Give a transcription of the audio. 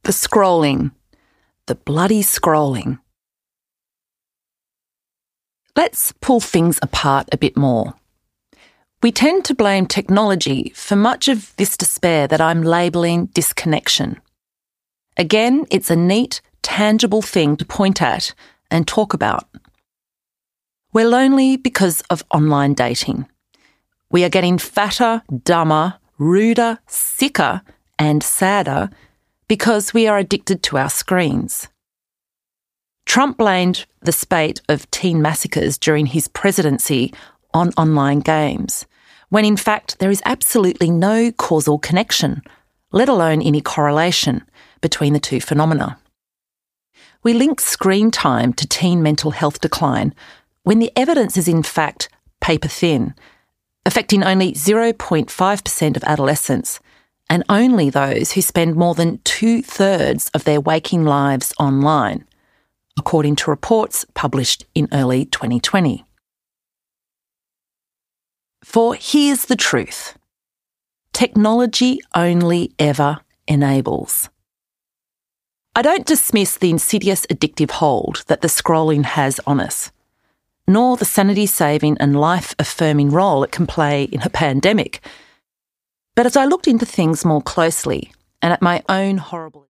The scrolling. The bloody scrolling. Let's pull things apart a bit more. We tend to blame technology for much of this despair that I'm labelling disconnection. Again, it's a neat, tangible thing to point at and talk about. We're lonely because of online dating. We are getting fatter, dumber, ruder, sicker and sadder because we are addicted to our screens. Trump blamed the spate of teen massacres during his presidency on online games, when in fact there is absolutely no causal connection, let alone any correlation, between the two phenomena. We link screen time to teen mental health decline when the evidence is in fact paper thin, affecting only 0.5% of adolescents and only those who spend more than 2/3 of their waking lives online, according to reports published in early 2020. For here's the truth. Technology only ever enables. I don't dismiss the insidious addictive hold that the scrolling has on us, nor the sanity-saving and life-affirming role it can play in a pandemic. But as I looked into things more closely and at my own horrible